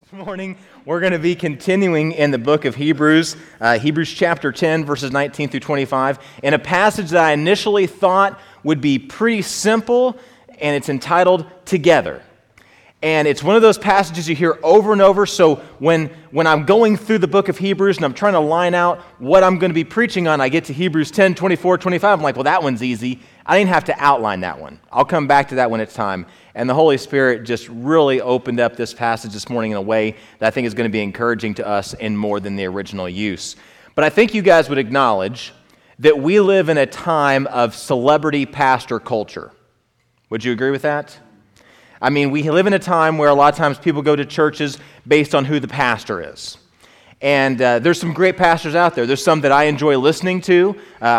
This morning, we're going to be continuing in the book of Hebrews, Hebrews chapter 10, verses 19 through 25, in a passage that I initially thought would be pretty simple, and it's entitled Together. And it's one of those passages you hear over and over, so when I'm going through the book of Hebrews and I'm trying to line out what I'm going to be preaching on, I get to Hebrews 10, 24, 25, I'm like, well, that one's easy. I didn't have to outline that one. I'll come back to that when it's time. And the Holy Spirit just really opened up this passage this morning in a way that I think is going to be encouraging to us in more than the original use. But I think you guys would acknowledge that we live in a time of celebrity pastor culture. Would you agree with that? I mean, we live in a time where a lot of times people go to churches based on who the pastor is. And there's some great pastors out there. There's some that I enjoy listening to.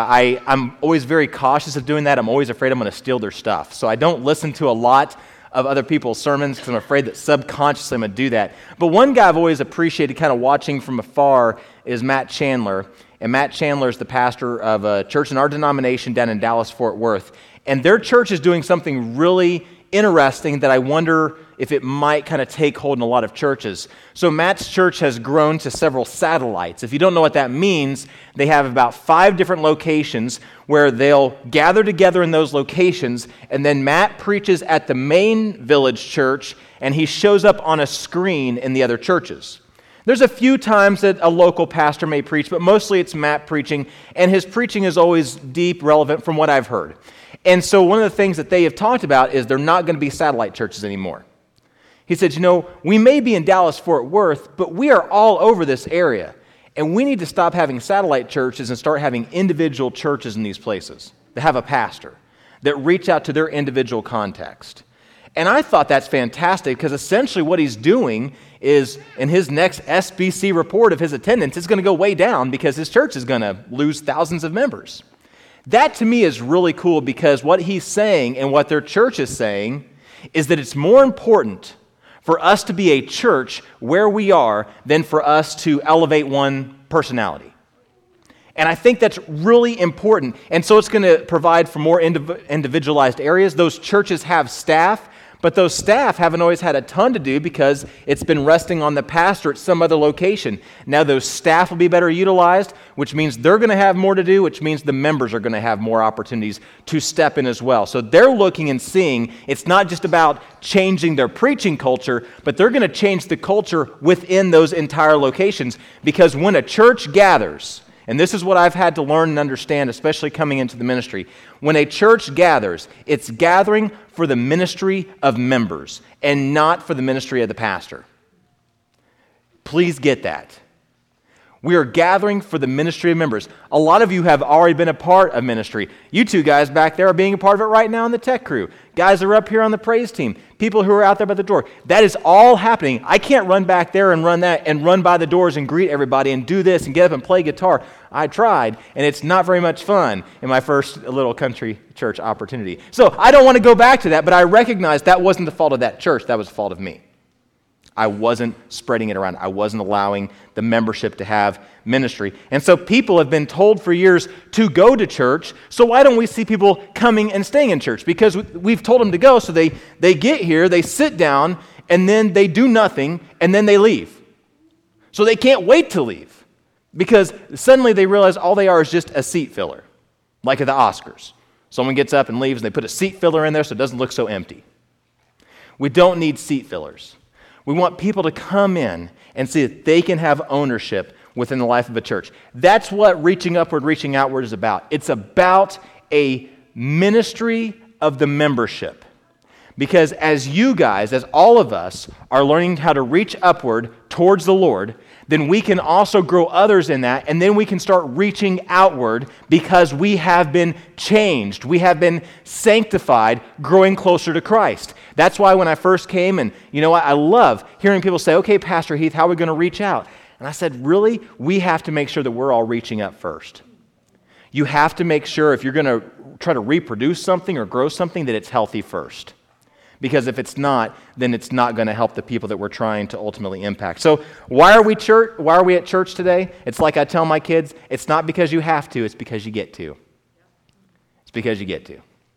I'm always very cautious of doing that. I'm always afraid I'm going to steal their stuff. So I don't listen to a lot of other people's sermons because I'm afraid that subconsciously I'm going to do that. But one guy I've always appreciated kind of watching from afar is Matt Chandler. And Matt Chandler is the pastor of a church in our denomination down in Dallas-Fort Worth. And their church is doing something really interesting that I wonder if it might kind of take hold in a lot of churches. So Matt's church has grown to several satellites. If you don't know what that means, they have about 5 different locations where they'll gather together in those locations, and then Matt preaches at the main village church, and he shows up on a screen in the other churches. There's a few times that a local pastor may preach, but mostly it's Matt preaching, and his preaching is always deep, relevant from what I've heard. And so one of the things that they have talked about is they're not going to be satellite churches anymore. He said, we may be in Dallas-Fort Worth, but we are all over this area, and we need to stop having satellite churches and start having individual churches in these places that have a pastor, that reach out to their individual context. And I thought that's fantastic because essentially what he's doing is in his next SBC report of his attendance, it's going to go way down because his church is going to lose thousands of members. That to me is really cool because what he's saying and what their church is saying is that it's more important for us to be a church where we are than for us to elevate one personality. And I think that's really important. And so it's going to provide for more individualized areas. Those churches have staff, but those staff haven't always had a ton to do because it's been resting on the pastor at some other location. Now those staff will be better utilized, which means they're going to have more to do, which means the members are going to have more opportunities to step in as well. So they're looking and seeing it's not just about changing their preaching culture, but they're going to change the culture within those entire locations, because when a church gathers, and this is what I've had to learn and understand, especially coming into the ministry. When a church gathers, it's gathering for the ministry of members and not for the ministry of the pastor. Please get that. We are gathering for the ministry of members. A lot of you have already been a part of ministry. You two guys back there are being a part of it right now in the tech crew. Guys are up here on the praise team. People who are out there by the door. That is all happening. I can't run back there and run that and run by the doors and greet everybody and do this and get up and play guitar. I tried, and it's not very much fun in my first little country church opportunity. So I don't want to go back to that, but I recognize that wasn't the fault of that church. That was the fault of me. I wasn't spreading it around. I wasn't allowing the membership to have ministry. And so people have been told for years to go to church, so why don't we see people coming and staying in church? Because we've told them to go, so they get here, they sit down, and then they do nothing, and then they leave. So they can't wait to leave, because suddenly they realize all they are is just a seat filler, like at the Oscars. Someone gets up and leaves, and they put a seat filler in there so it doesn't look so empty. We don't need seat fillers. We want people to come in and see that they can have ownership within the life of a church. That's what reaching upward, reaching outward is about. It's about a ministry of the membership. Because as you guys, as all of us, are learning how to reach upward towards the Lord, then we can also grow others in that, and then we can start reaching outward because we have been changed. We have been sanctified, growing closer to Christ. That's why when I first came, and I love hearing people say, okay, Pastor Heath, how are we going to reach out? And I said, really? We have to make sure that we're all reaching up first. You have to make sure if you're going to try to reproduce something or grow something that it's healthy first. Because if it's not, then it's not going to help the people that we're trying to ultimately impact. So why are we at church today? It's like I tell my kids, it's not because you have to, it's because you get to. It's because you get to.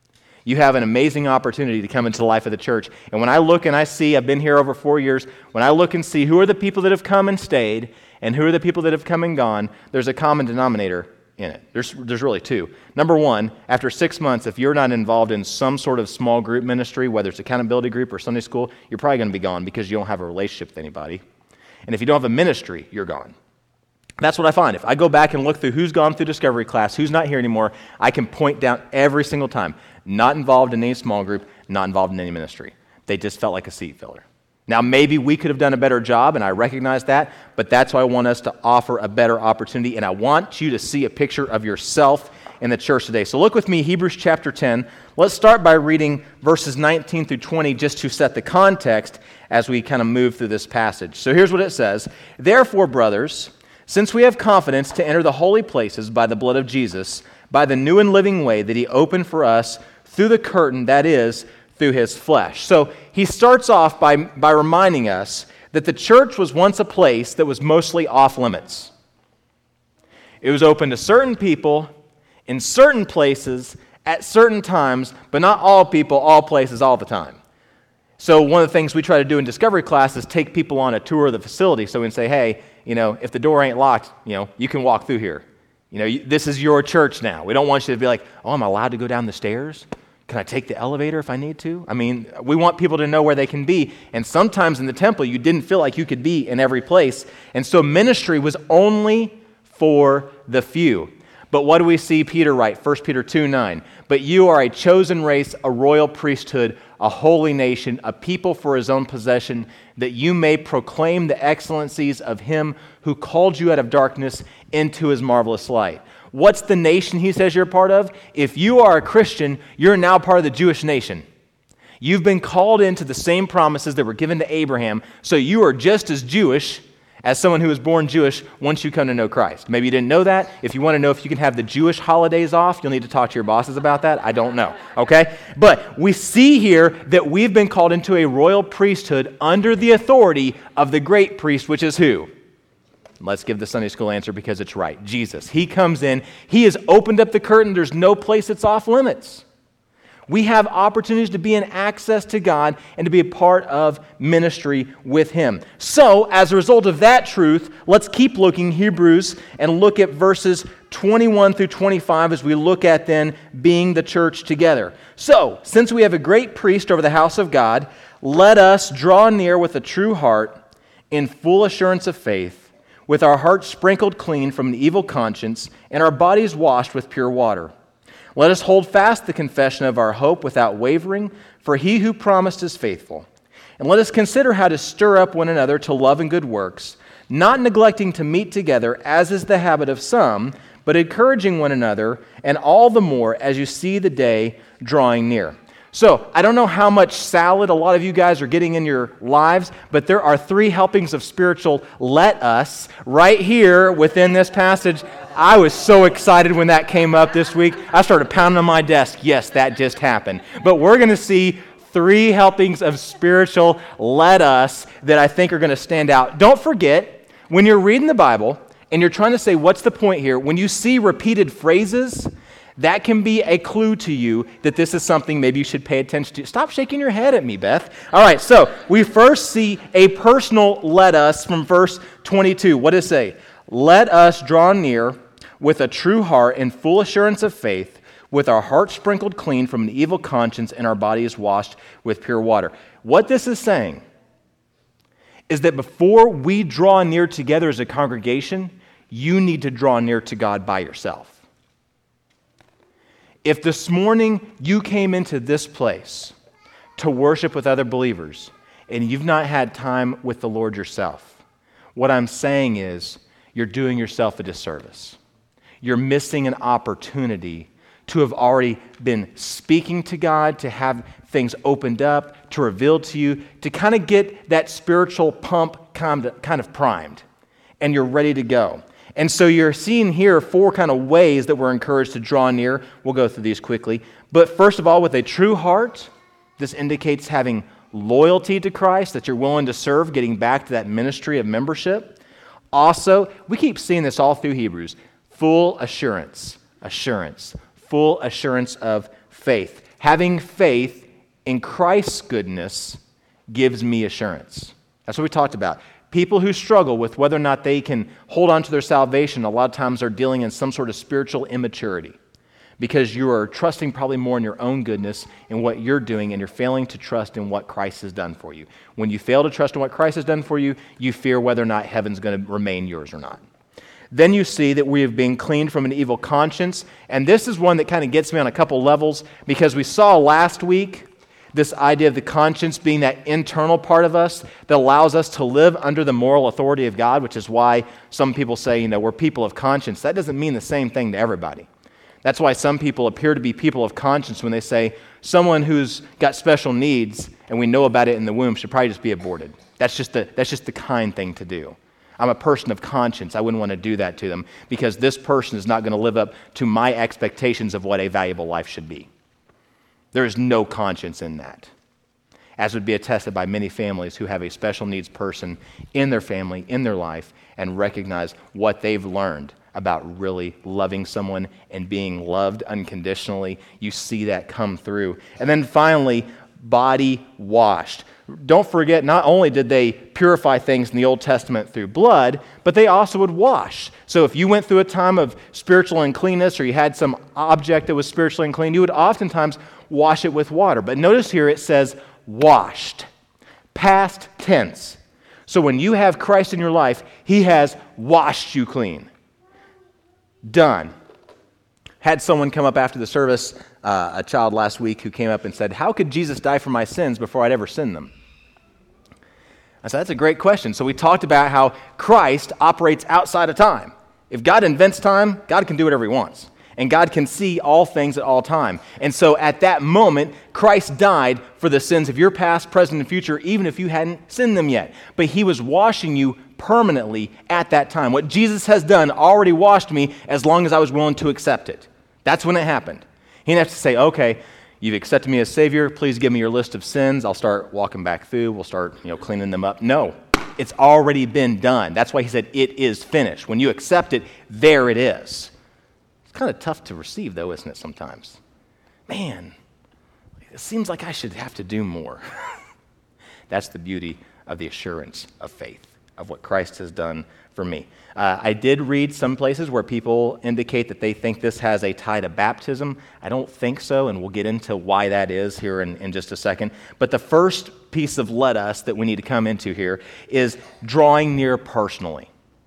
You have an amazing opportunity to come into the life of the church. And when I look and I see, I've been here over 4 years, when I look and see who are the people that have come and stayed and who are the people that have come and gone, there's a common denominator in it. There's really two. Number one, after 6 months, if you're not involved in some sort of small group ministry, whether it's accountability group or Sunday school, you're probably going to be gone because you don't have a relationship with anybody. And if you don't have a ministry, you're gone. That's what I find. If I go back and look through who's gone through discovery class, who's not here anymore, I can point down every single time. Not involved in any small group, not involved in any ministry. They just felt like a seat filler. Now, maybe we could have done a better job, and I recognize that, but that's why I want us to offer a better opportunity, and I want you to see a picture of yourself in the church today. So look with me, Hebrews chapter 10. Let's start by reading verses 19 through 20 just to set the context as we kind of move through this passage. So here's what it says. Therefore, brothers, since we have confidence to enter the holy places by the blood of Jesus, by the new and living way that he opened for us through the curtain, that is, through his flesh. So he starts off by reminding us that the church was once a place that was mostly off limits. It was open to certain people in certain places at certain times, but not all people, all places, all the time. So one of the things we try to do in discovery class is take people on a tour of the facility. So we can say, hey, if the door ain't locked, you can walk through here. This is your church now. We don't want you to be like, oh, I'm allowed to go down the stairs? Can I take the elevator if I need to? We want people to know where they can be. And sometimes in the temple, you didn't feel like you could be in every place. And so ministry was only for the few. But what do we see Peter write? 1 Peter 2:9. But you are a chosen race, a royal priesthood, a holy nation, a people for his own possession, that you may proclaim the excellencies of him who called you out of darkness into his marvelous light. What's the nation he says you're a part of? If you are a Christian, you're now part of the Jewish nation. You've been called into the same promises that were given to Abraham, so you are just as Jewish as someone who was born Jewish once you come to know Christ. Maybe you didn't know that. If you want to know if you can have the Jewish holidays off, you'll need to talk to your bosses about that. I don't know, okay? But we see here that we've been called into a royal priesthood under the authority of the great priest, which is who? Let's give the Sunday school answer because it's right. Jesus. He comes in. He has opened up the curtain. There's no place that's off limits. We have opportunities to be in access to God and to be a part of ministry with him. So, as a result of that truth, let's keep looking Hebrews and look at verses 21 through 25 as we look at then being the church together. So, since we have a great priest over the house of God, let us draw near with a true heart in full assurance of faith, with our hearts sprinkled clean from an evil conscience and our bodies washed with pure water. Let us hold fast the confession of our hope without wavering, for he who promised is faithful. And let us consider how to stir up one another to love and good works, not neglecting to meet together, as is the habit of some, but encouraging one another, and all the more as you see the day drawing near. So, I don't know how much salad a lot of you guys are getting in your lives, but there are 3 helpings of spiritual let us right here within this passage. I was so excited when that came up this week. I started pounding on my desk. Yes, that just happened. But we're going to see 3 helpings of spiritual let us that I think are going to stand out. Don't forget, when you're reading the Bible and you're trying to say, what's the point here? When you see repeated phrases, that can be a clue to you that this is something maybe you should pay attention to. Stop shaking your head at me, Beth. All right, so we first see a personal let us from verse 22. What does it say? Let us draw near with a true heart in full assurance of faith, with our hearts sprinkled clean from an evil conscience and our bodies washed with pure water. What this is saying is that before we draw near together as a congregation, you need to draw near to God by yourself. If this morning you came into this place to worship with other believers and you've not had time with the Lord yourself, what I'm saying is you're doing yourself a disservice. You're missing an opportunity to have already been speaking to God, to have things opened up, to reveal to you, to kind of get that spiritual pump kind of primed, and you're ready to go. And so you're seeing here 4 kind of ways that we're encouraged to draw near. We'll go through these quickly. But first of all, with a true heart, this indicates having loyalty to Christ, that you're willing to serve, getting back to that ministry of membership. Also, we keep seeing this all through Hebrews, full assurance, full assurance of faith. Having faith in Christ's goodness gives me assurance. That's what we talked about. People who struggle with whether or not they can hold on to their salvation a lot of times are dealing in some sort of spiritual immaturity because you are trusting probably more in your own goodness and what you're doing, and you're failing to trust in what Christ has done for you. When you fail to trust in what Christ has done for you, you fear whether or not heaven's going to remain yours or not. Then you see that we have been cleaned from an evil conscience, and this is one that kind of gets me on a couple levels, because we saw last week this idea of the conscience being that internal part of us that allows us to live under the moral authority of God, which is why some people say, we're people of conscience. That doesn't mean the same thing to everybody. That's why some people appear to be people of conscience when they say someone who's got special needs and we know about it in the womb should probably just be aborted. That's just the kind thing to do. I'm a person of conscience. I wouldn't want to do that to them because this person is not going to live up to my expectations of what a valuable life should be. There is no conscience in that, as would be attested by many families who have a special needs person in their family, in their life, and recognize what they've learned about really loving someone and being loved unconditionally. You see that come through. And then finally, body washed. Don't forget, not only did they purify things in the Old Testament through blood, but they also would wash. So if you went through a time of spiritual uncleanness or you had some object that was spiritually unclean, you would oftentimes wash it with water. But notice here it says washed, past tense. So when you have Christ in your life, He has washed you clean. Done. Had someone come up after the service, a child last week who came up and said, how could Jesus die for my sins before I'd ever sinned them? I said, that's a great question. So we talked about how Christ operates outside of time. If God invents time, God can do whatever He wants. And God can see all things at all time. And so at that moment, Christ died for the sins of your past, present, and future, even if you hadn't sinned them yet. But He was washing you permanently at that time. What Jesus has done already washed me as long as I was willing to accept it. That's when it happened. He didn't have to say, okay, you've accepted me as Savior, please give me your list of sins. I'll start walking back through. We'll start cleaning them up. No, it's already been done. That's why He said it is finished. When you accept it, there it is. It's kind of tough to receive, though, isn't it, sometimes? Man, it seems like I should have to do more. That's the beauty of the assurance of faith, of what Christ has done for me. I did read some places where people indicate that they think this has a tie to baptism. I don't think so, and we'll get into why that is here in just a second. But the first piece of let us that we need to come into here is drawing near personally.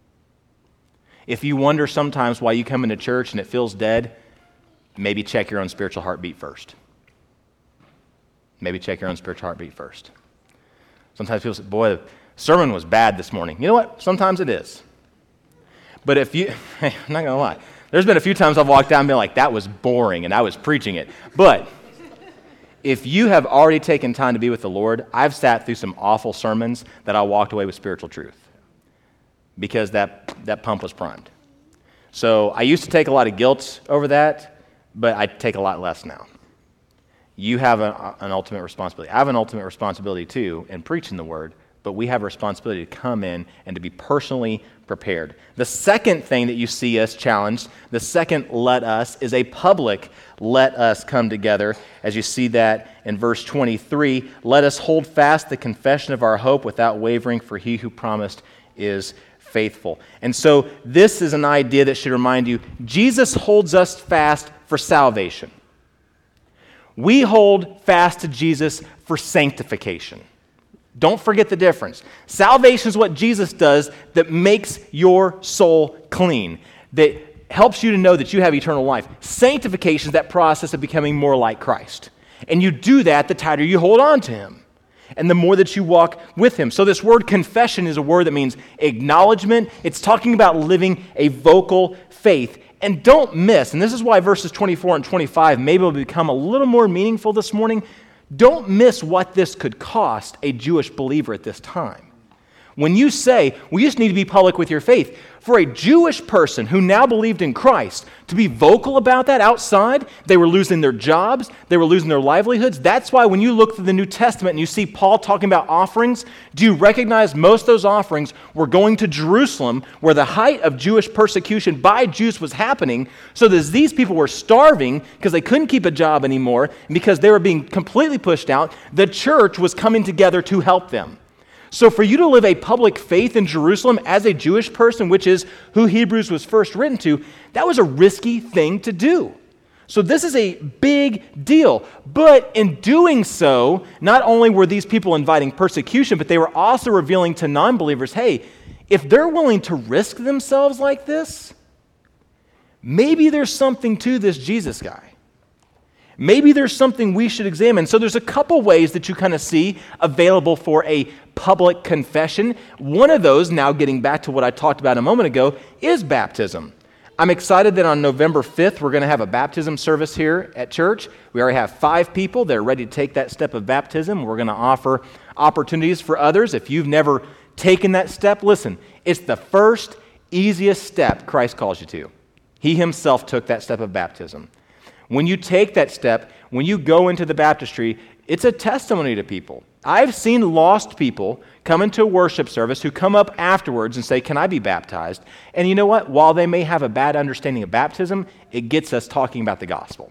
If you wonder sometimes why you come into church and it feels dead, maybe check your own spiritual heartbeat first. Maybe check your own spiritual heartbeat first. Sometimes people say, boy, the sermon was bad this morning. You know what? Sometimes it is. But if you, I'm not going to lie, there's been a few times I've walked down and been like, that was boring, and I was preaching it. But if you have already taken time to be with the Lord, I've sat through some awful sermons that I walked away with spiritual truth because that pump was primed. So I used to take a lot of guilt over that, but I take a lot less now. You have an ultimate responsibility. I have an ultimate responsibility too in preaching the Word, but we have a responsibility to come in and to be personally prepared. The second thing that you see us challenged, the second let us, is a public let us come together. As you see that in verse 23, let us hold fast the confession of our hope without wavering, for He who promised is faithful. And so this is an idea that should remind you, Jesus holds us fast for salvation. We hold fast to Jesus for sanctification. Don't forget the difference. Salvation is what Jesus does that makes your soul clean, that helps you to know that you have eternal life. Sanctification is that process of becoming more like Christ. And you do that the tighter you hold on to Him and the more that you walk with Him. So this word confession is a word that means acknowledgement. It's talking about living a vocal faith. And don't miss, and this is why verses 24 and 25 maybe will become a little more meaningful this morning. Don't miss what this could cost a Jewish believer at this time. When you say, well, you just need to be public with your faith, for a Jewish person who now believed in Christ, to be vocal about that outside, they were losing their jobs, they were losing their livelihoods. That's why when you look through the New Testament and you see Paul talking about offerings, do you recognize most of those offerings were going to Jerusalem, where the height of Jewish persecution by Jews was happening, so that as these people were starving because they couldn't keep a job anymore, and because they were being completely pushed out, the church was coming together to help them. So for you to live a public faith in Jerusalem as a Jewish person, which is who Hebrews was first written to, that was a risky thing to do. So this is a big deal. But in doing so, not only were these people inviting persecution, but they were also revealing to non-believers, hey, if they're willing to risk themselves like this, maybe there's something to this Jesus guy. Maybe there's something we should examine. So there's a couple ways that you kind of see available for a public confession. One of those, now getting back to what I talked about a moment ago, is baptism. I'm excited that on November 5th, we're going to have a baptism service here at church. We already have 5 people that are ready to take that step of baptism. We're going to offer opportunities for others. If you've never taken that step, listen, it's the first, easiest step Christ calls you to. He himself took that step of baptism. When you take that step, when you go into the baptistry, it's a testimony to people. I've seen lost people come into a worship service who come up afterwards and say, can I be baptized? And you know what? While they may have a bad understanding of baptism, it gets us talking about the gospel.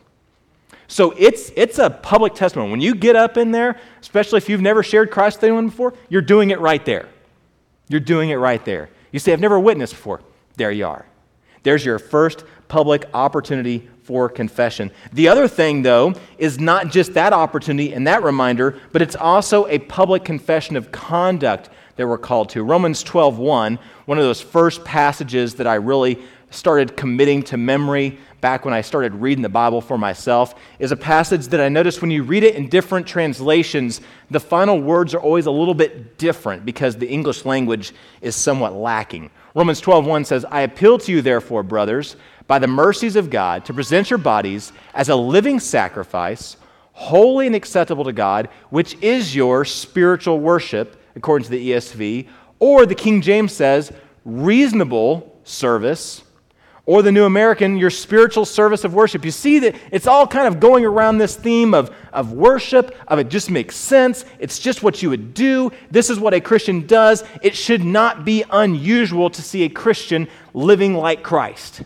So it's a public testimony. When you get up in there, especially if you've never shared Christ with anyone before, you're doing it right there. You're doing it right there. You say, I've never witnessed before. There you are. There's your first public opportunity for confession. The other thing, though, is not just that opportunity and that reminder, but it's also a public confession of conduct that we're called to. Romans 12:1, one of those first passages that I really started committing to memory back when I started reading the Bible for myself, is a passage that I noticed when you read it in different translations, the final words are always a little bit different because the English language is somewhat lacking. Romans 12:1 says, I appeal to you, therefore, brothers, by the mercies of God, to present your bodies as a living sacrifice, holy and acceptable to God, which is your spiritual worship, according to the ESV, or the King James says, reasonable service, or the New American, your spiritual service of worship. You see that it's all kind of going around this theme of worship, of it just makes sense. It's just what you would do. This is what a Christian does. It should not be unusual to see a Christian living like Christ.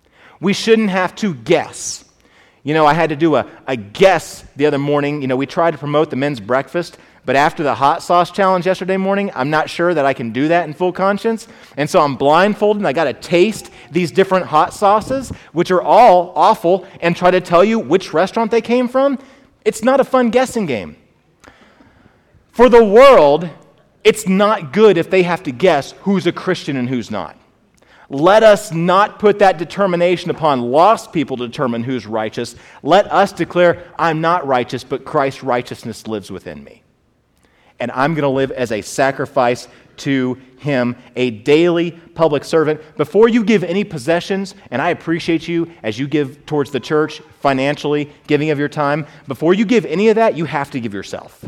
We shouldn't have to guess. You know, I had to do a guess the other morning. You know, we tried to promote the men's breakfast, but after the hot sauce challenge yesterday morning, I'm not sure that I can do that in full conscience. And so I'm blindfolded and I got to taste these different hot sauces, which are all awful, and try to tell you which restaurant they came from. It's not a fun guessing game. For the world, it's not good if they have to guess who's a Christian and who's not. Let us not put that determination upon lost people to determine who's righteous. Let us declare, I'm not righteous, but Christ's righteousness lives within me. And I'm going to live as a sacrifice to him, a daily public servant. Before you give any possessions, and I appreciate you as you give towards the church financially, giving of your time, before you give any of that, you have to give yourself.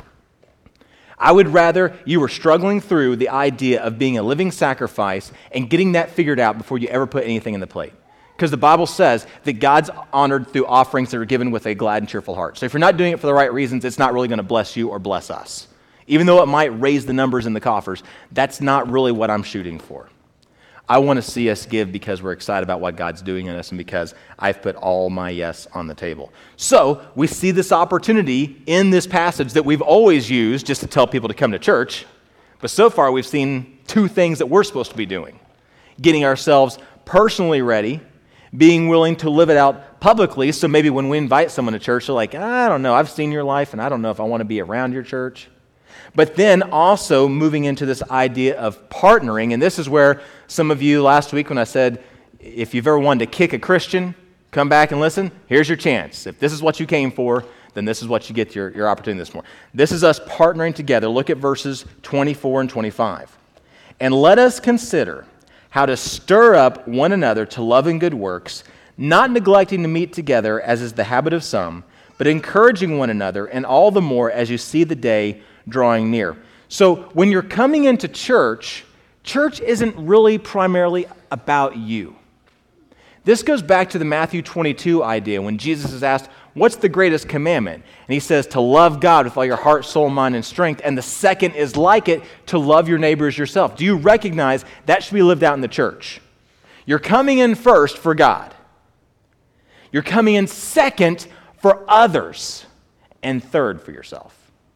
I would rather you were struggling through the idea of being a living sacrifice and getting that figured out before you ever put anything in the plate. Because the Bible says that God's honored through offerings that are given with a glad and cheerful heart. So if you're not doing it for the right reasons, it's not really going to bless you or bless us. Even though it might raise the numbers in the coffers, that's not really what I'm shooting for. I want to see us give because we're excited about what God's doing in us and because I've put all my yes on the table. So we see this opportunity in this passage that we've always used just to tell people to come to church. But so far we've seen 2 things that we're supposed to be doing. Getting ourselves personally ready, being willing to live it out publicly. So maybe when we invite someone to church, they're like, I don't know, I've seen your life and I don't know if I want to be around your church. But then also moving into this idea of partnering, and this is where some of you last week when I said, if you've ever wanted to kick a Christian, come back and listen, here's your chance. If this is what you came for, then this is what you get your opportunity this morning. This is us partnering together. Look at verses 24 and 25. And let us consider how to stir up one another to love and good works, not neglecting to meet together as is the habit of some, but encouraging one another, and all the more as you see the day drawing near. So when you're coming into church, church isn't really primarily about you. This goes back to the Matthew 22 idea when Jesus is asked, what's the greatest commandment? And he says to love God with all your heart, soul, mind, and strength. And the second is like it, to love your neighbor as yourself. Do you recognize that should be lived out in the church? You're coming in first for God. You're coming in second for others. And third for yourself.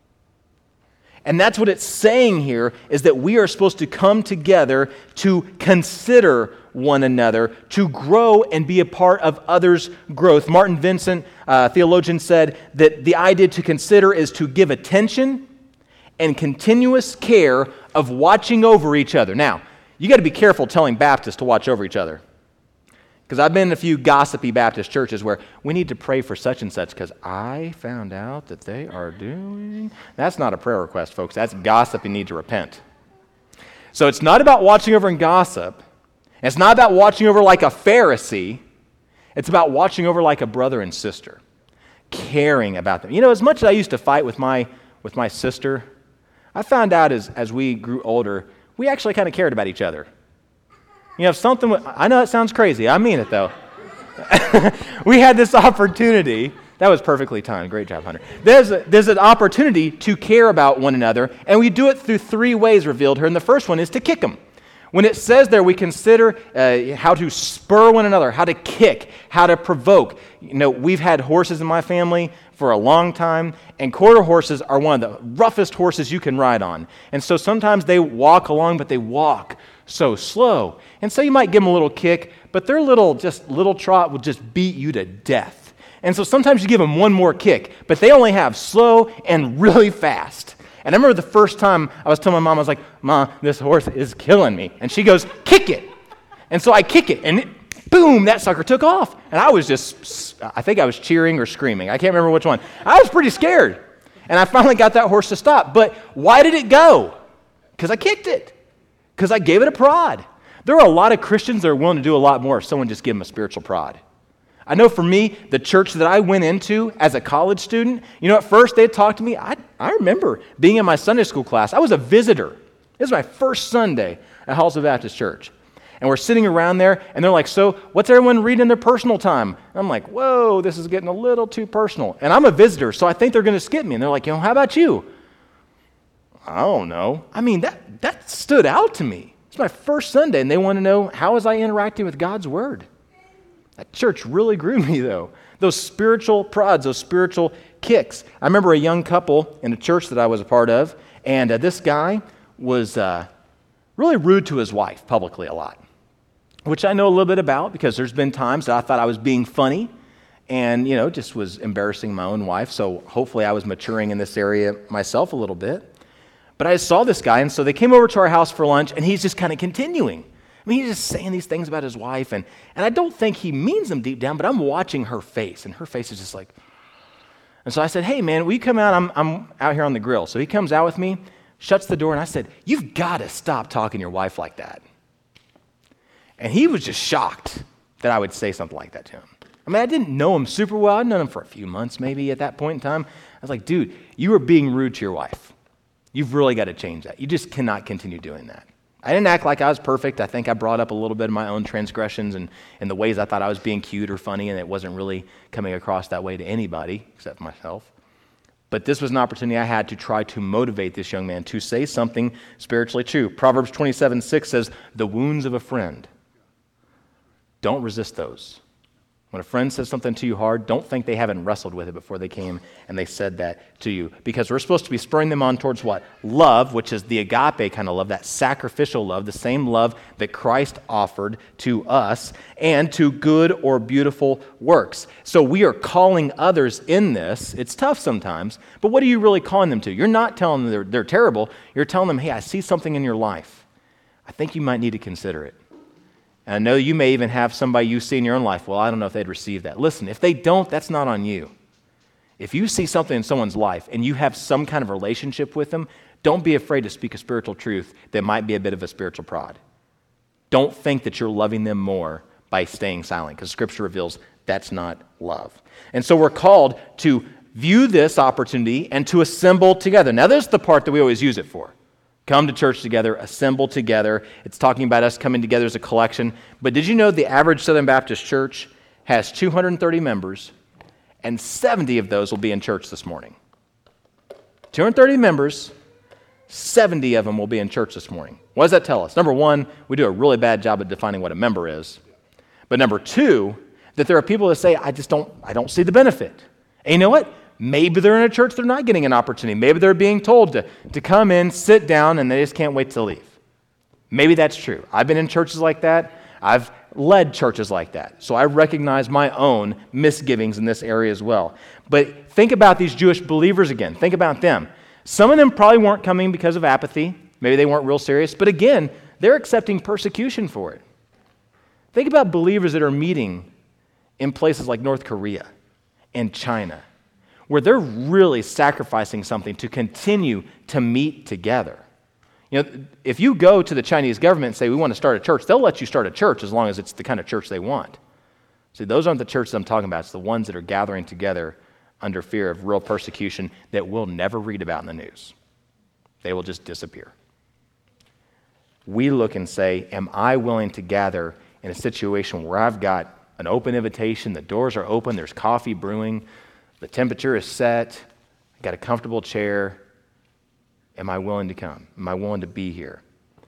And that's what it's saying here, is that we are supposed to come together to consider one another, to grow and be a part of others' growth. Martin Vincent, theologian, said that the idea to consider is to give attention and continuous care of watching over each other. Now, you got to be careful telling Baptists to watch over each other. Because I've been in a few gossipy Baptist churches where we need to pray for such and such because I found out that they are doing... That's not a prayer request, folks. That's gossip. You need to repent. So it's not about watching over and gossip. It's not about watching over like a Pharisee. It's about watching over like a brother and sister, caring about them. You know, as much as I used to fight with my sister, I found out as we grew older, we actually kind of cared about each other. You know, if something, I know it sounds crazy. I mean it, though. We had this opportunity. That was perfectly timed. Great job, Hunter. There's an opportunity to care about one another, and we do it through three ways revealed here. And the first one is to kick them. When it says there, we consider how to spur one another, how to kick, how to provoke. You know, we've had horses in my family for a long time, and quarter horses are one of the roughest horses you can ride on. And so sometimes they walk along, but they walk so slow. And so you might give them a little kick, but their little trot will just beat you to death. And so sometimes you give them one more kick, but they only have slow and really fast. And I remember the first time I was telling my mom, I was like, "Ma, this horse is killing me." And she goes, "Kick it." And so I kick it, and boom, that sucker took off. And I think I was cheering or screaming. I can't remember which one. I was pretty scared. And I finally got that horse to stop. But why did it go? Because I kicked it. Because I gave it a prod. There are a lot of Christians that are willing to do a lot more if someone just give them a spiritual prod. I know for me, the church that I went into as a college student, you know, at first they'd talk to me. I remember being in my Sunday school class. I was a visitor. This was my first Sunday at Hallsville Baptist Church. And we're sitting around there, and they're like, "So what's everyone reading in their personal time?" And I'm like, "Whoa, this is getting a little too personal." And I'm a visitor, so I think they're going to skip me. And they're like, "How about you?" I don't know. I mean, that stood out to me. It's my first Sunday, and they want to know, how was I interacting with God's Word? That church really grew me, though. Those spiritual prods, those spiritual kicks. I remember a young couple in a church that I was a part of, and this guy was really rude to his wife publicly a lot, which I know a little bit about because there's been times that I thought I was being funny and, you know, just was embarrassing my own wife. So hopefully I was maturing in this area myself a little bit. But I saw this guy, and so they came over to our house for lunch, and he's just kind of continuing. I mean, he's just saying these things about his wife, and I don't think he means them deep down, but I'm watching her face, and her face is just like... And so I said, "Hey, man, will you come out? I'm out here on the grill." So he comes out with me, shuts the door, and I said, "You've got to stop talking to your wife like that." And he was just shocked that I would say something like that to him. I mean, I didn't know him super well. I'd known him for a few months maybe at that point in time. I was like, "Dude, you are being rude to your wife. You've really got to change that. You just cannot continue doing that." I didn't act like I was perfect. I think I brought up a little bit of my own transgressions and the ways I thought I was being cute or funny, and it wasn't really coming across that way to anybody except myself. But this was an opportunity I had to try to motivate this young man to say something spiritually true. Proverbs 27:6 says, "The wounds of a friend, don't resist those." When a friend says something to you hard, don't think they haven't wrestled with it before they came and they said that to you. Because we're supposed to be spurring them on towards what? Love, which is the agape kind of love, that sacrificial love, the same love that Christ offered to us, and to good or beautiful works. So we are calling others in this. It's tough sometimes, but what are you really calling them to? You're not telling them they're terrible. You're telling them, "Hey, I see something in your life. I think you might need to consider it." And I know you may even have somebody you see in your own life. Well, I don't know if they'd receive that. Listen, if they don't, that's not on you. If you see something in someone's life and you have some kind of relationship with them, don't be afraid to speak a spiritual truth that might be a bit of a spiritual prod. Don't think that you're loving them more by staying silent, because Scripture reveals that's not love. And so we're called to view this opportunity and to assemble together. Now, this is the part that we always use it for. Come to church together, assemble together. It's talking about us coming together as a collection. But did you know the average Southern Baptist church has 230 members, and 70 of those will be in church this morning? 230 members, 70 of them will be in church this morning. What does that tell us? Number one, we do a really bad job of defining what a member is. But number two, that there are people that say, I don't see the benefit. And you know what? Maybe they're in a church they're not getting an opportunity. Maybe they're being told to come in, sit down, and they just can't wait to leave. Maybe that's true. I've been in churches like that. I've led churches like that. So I recognize my own misgivings in this area as well. But think about these Jewish believers again. Think about them. Some of them probably weren't coming because of apathy. Maybe they weren't real serious. But again, they're accepting persecution for it. Think about believers that are meeting in places like North Korea and China, where they're really sacrificing something to continue to meet together. You know, if you go to the Chinese government and say, we want to start a church, they'll let you start a church as long as it's the kind of church they want. See, those aren't the churches I'm talking about. It's the ones that are gathering together under fear of real persecution that we'll never read about in the news. They will just disappear. We look and say, am I willing to gather in a situation where I've got an open invitation, the doors are open, there's coffee brewing, the temperature is set, I've got a comfortable chair. Am I willing to come? Am I willing to be here?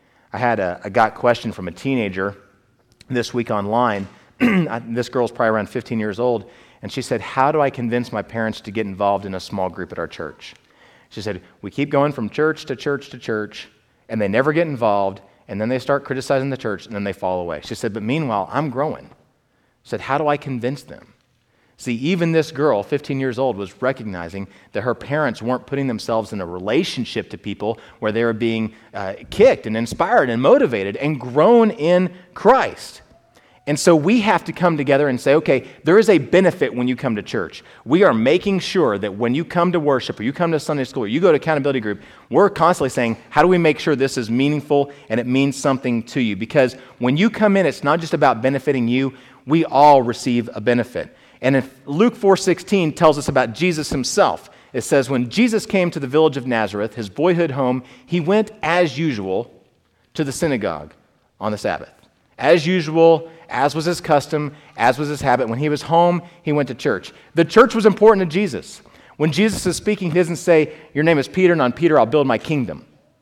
I got a question from a teenager this week online. This girl's probably around 15 years old, and she said, how do I convince my parents to get involved in a small group at our church? She said, we keep going from church to church to church, and they never get involved, and then they start criticizing the church, and then they fall away. She said, but meanwhile, I'm growing. She said, how do I convince them? See, even this girl, 15 years old, was recognizing that her parents weren't putting themselves in a relationship to people where they were being kicked and inspired and motivated and grown in Christ. And so we have to come together and say, okay, there is a benefit when you come to church. We are making sure that when you come to worship or you come to Sunday school or you go to accountability group, we're constantly saying, how do we make sure this is meaningful and it means something to you? Because when you come in, it's not just about benefiting you. We all receive a benefit. And if Luke 4:16 tells us about Jesus himself, it says, when Jesus came to the village of Nazareth, his boyhood home, he went as usual to the synagogue on the Sabbath. As usual, as was his custom, as was his habit. When he was home, he went to church. The church was important to Jesus. When Jesus is speaking, he doesn't say, your name is Peter, and on Peter I'll build my kingdom.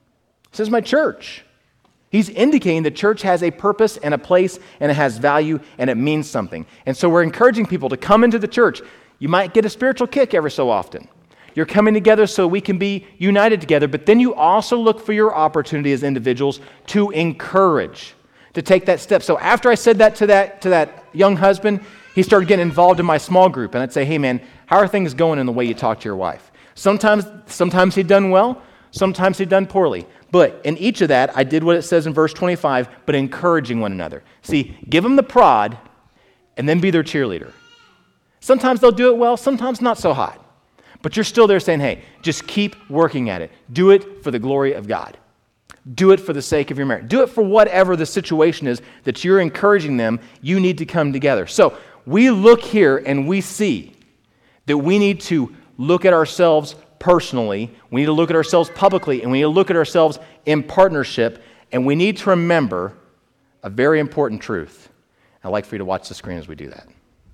He says, my church. He's indicating the church has a purpose and a place, and it has value, and it means something. And so we're encouraging people to come into the church. You might get a spiritual kick every so often. You're coming together so we can be united together, but then you also look for your opportunity as individuals to encourage, to take that step. So after I said that to that young husband, he started getting involved in my small group, and I'd say, hey man, how are things going in the way you talk to your wife? Sometimes he'd done well, sometimes he'd done poorly. But in each of that, I did what it says in verse 25, but encouraging one another. See, give them the prod, and then be their cheerleader. Sometimes they'll do it well, sometimes not so hot. But you're still there saying, hey, just keep working at it. Do it for the glory of God. Do it for the sake of your marriage. Do it for whatever the situation is that you're encouraging them, you need to come together. So we look here and we see that we need to look at ourselves personally, we need to look at ourselves publicly, and we need to look at ourselves in partnership, and we need to remember a very important truth. I'd like for you to watch the screen as we do that.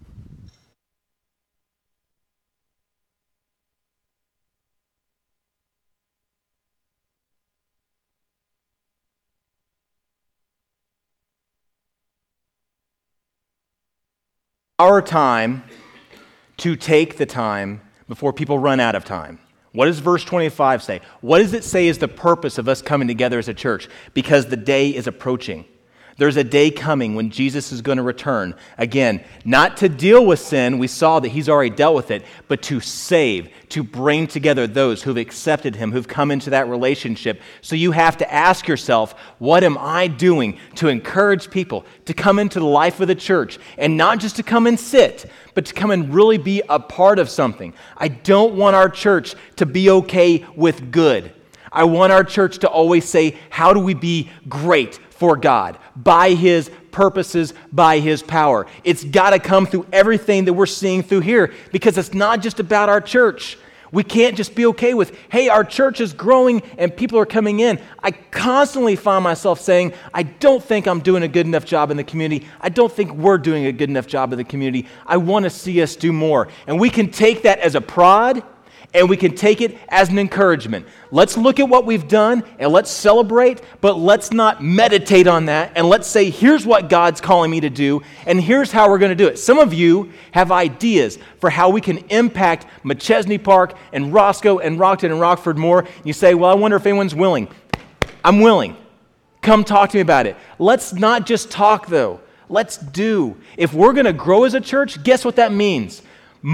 Our time to take the time before people run out of time. What does verse 25 say? What does it say is the purpose of us coming together as a church? Because the day is approaching. There's a day coming when Jesus is going to return. Again, not to deal with sin, we saw that he's already dealt with it, but to save, to bring together those who've accepted him, who've come into that relationship. So you have to ask yourself, what am I doing to encourage people to come into the life of the church? And not just to come and sit, but to come and really be a part of something. I don't want our church to be okay with good. I want our church to always say, how do we be great for God? By his purposes, by his power. It's got to come through everything that we're seeing through here, because it's not just about our church. We can't just be okay with, hey, our church is growing and people are coming in. I constantly find myself saying, I don't think I'm doing a good enough job in the community. I don't think we're doing a good enough job in the community. I want to see us do more. And we can take that as a prod, and we can take it as an encouragement. Let's look at what we've done and let's celebrate, but let's not meditate on that. And let's say, here's what God's calling me to do, and here's how we're going to do it. Some of you have ideas for how we can impact McChesney Park and Roscoe and Rockton and Rockford more. You say, well, I wonder if anyone's willing. I'm willing. Come talk to me about it. Let's not just talk, though. Let's do. If we're going to grow as a church, guess what that means?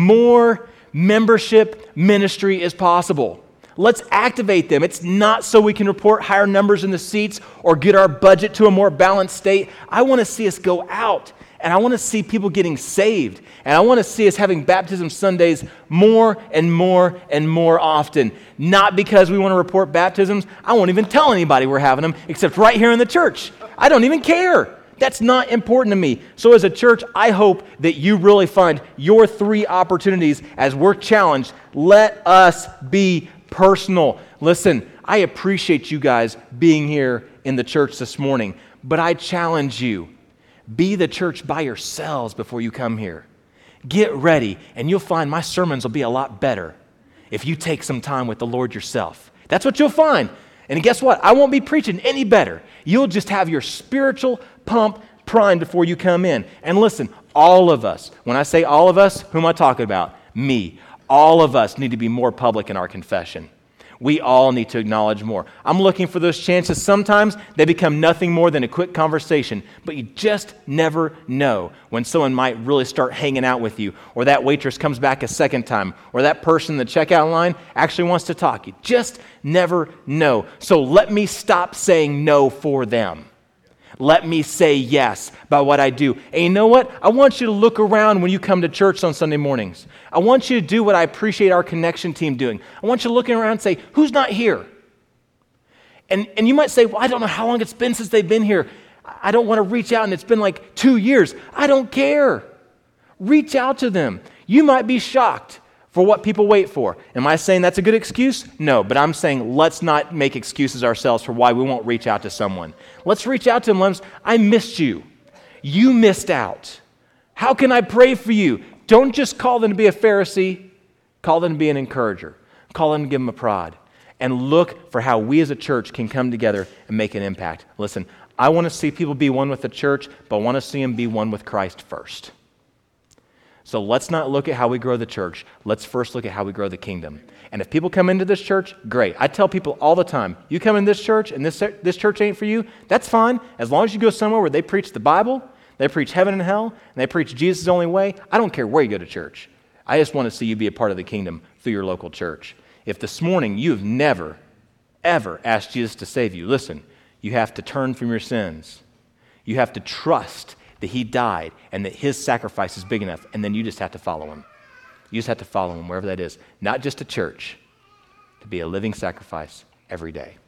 More membership ministry is possible. Let's activate them. It's not so we can report higher numbers in the seats or get our budget to a more balanced state. I want to see us go out, and I want to see people getting saved, and I want to see us having baptism Sundays more and more and more often. Not because we want to report baptisms. I won't even tell anybody we're having them except right here in the church. I don't even care. That's not important to me. So as a church, I hope that you really find your 3 opportunities as we're challenged. Let us be personal. Listen, I appreciate you guys being here in the church this morning, but I challenge you, be the church by yourselves before you come here. Get ready, and you'll find my sermons will be a lot better if you take some time with the Lord yourself. That's what you'll find. And guess what? I won't be preaching any better. You'll just have your spiritual pump primed before you come in. And listen, all of us, when I say all of us, who am I talking about? Me. All of us need to be more public in our confession. We all need to acknowledge more. I'm looking for those chances. Sometimes they become nothing more than a quick conversation, but you just never know when someone might really start hanging out with you, or that waitress comes back a second time, or that person in the checkout line actually wants to talk. You just never know. So let me stop saying no for them. Let me say yes by what I do. And you know what? I want you to look around when you come to church on Sunday mornings. I want you to do what I appreciate our connection team doing. I want you to look around and say, who's not here? And you might say, well, I don't know how long it's been since they've been here. I don't want to reach out, and it's been like 2 years. I don't care. Reach out to them. You might be shocked for what people wait for. Am I saying that's a good excuse? No, but I'm saying let's not make excuses ourselves for why we won't reach out to someone. Let's reach out to them. I missed you. You missed out. How can I pray for you? Don't just call them to be a Pharisee. Call them to be an encourager. Call them to give them a prod. And look for how we as a church can come together and make an impact. Listen, I want to see people be one with the church, but I want to see them be one with Christ first. So let's not look at how we grow the church. Let's first look at how we grow the kingdom. And if people come into this church, great. I tell people all the time, you come in this church and this church ain't for you, that's fine. As long as you go somewhere where they preach the Bible, they preach heaven and hell, and they preach Jesus' the only way, I don't care where you go to church. I just want to see you be a part of the kingdom through your local church. If this morning you have never, ever asked Jesus to save you, listen, you have to turn from your sins. You have to trust that he died and that his sacrifice is big enough, and then you just have to follow him. You just have to follow him wherever that is. Not just a church, to be a living sacrifice every day.